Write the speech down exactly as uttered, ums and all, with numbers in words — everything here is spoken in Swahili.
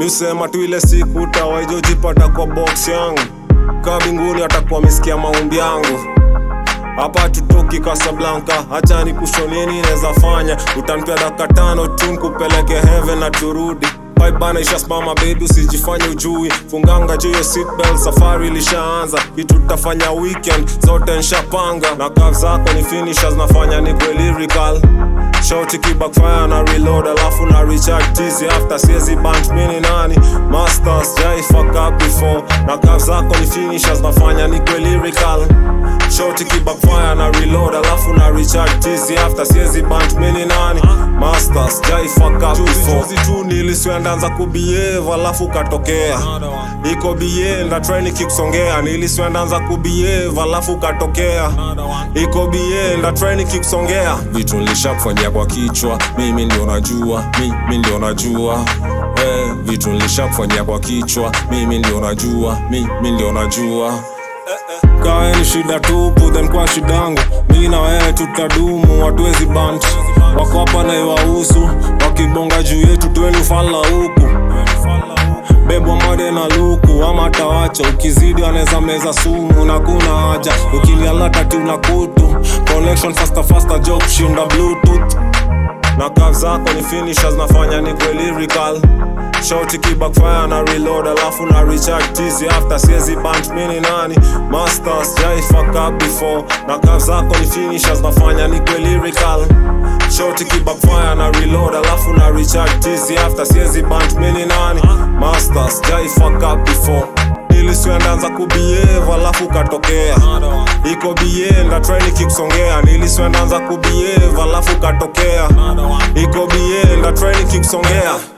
Misema tu ile siku utawaijojipata kwa box yangu, kabinguni atakuwa misikia maombi yangu. Hapa tutoki Casablanca, acha nikushonieni neza fanya. Utanipea dakika tano tu nikupeleke heaven na turudi. Pipe bana isha spama baby, usijifanye ujui. Funganga juu ya seatbelt, safari ilishaanza. Kitu tutafanya weekend, zote nshapanga. Na curve zako ni finishers, nafanya ni kwe lyrical. Shorty ki backfire na reload, alafu na recharge tizi after. Siezi bunch mini nani, masters, jai fuck up before. Na curve zako ni finishers, nafanya ni kwe lyrical. Shorty ki backfire na reload, alafu na recharge tizi after. Siezi bunch mini nani, masters, jai fuck up before. Juzi tu niliswendanza kubehave, alafu katokea iko bie, nda try nikikusongea. Niliswendanza kubehave, alafu katokea iko bie, nda try nikikusongea. Vitu nilishakufanyia kwa kichwa, mimi ndio najua, mimi ndio najua. Eh, vitu nilishakufanyia kwa kichwa, mimi ndio najua, mimi ndio najua. Kawe ni shida tupu, then kwa shidangu mimi na wewe tutadumu, hatuwezi bant. Wako hapa na iwahusu, wakibonga juu yetu tuweni ufala huku. Bebo mode na luku, ama tawacha. Ukizidi waneza meza sumu na kuna haja. Ukilialata tu na kutu, connection faster faster joke shinda bluetooth. Na curve zako ni finishers, nafanya ni kwe lyrical. Shorty ki backfire na reload, alafu na recharge tizi after. Siezi bunch mini nani, masters, jai fuck up before. Na curve zako ni finishers, nafanya ni kwe lyrical. Shorty ki backfire na reload, alafu na recharge tizi after. Siezi bunch mini nani, masters, jai fuck up before. Niliswendanza kubehave, alafu katokea iko bie, nda try nikikusongea. Niliswendanza kubehave, alafu katokea iko bie, nda try nikikusongea.